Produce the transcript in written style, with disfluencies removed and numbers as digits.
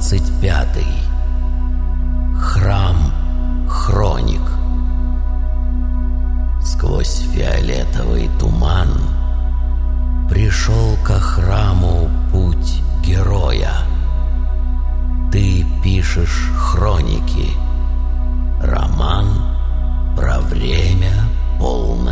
25. Храм Хроник. Сквозь фиолетовый туман пришел ко храму путь героя. Ты пишешь хроники, роман про время полное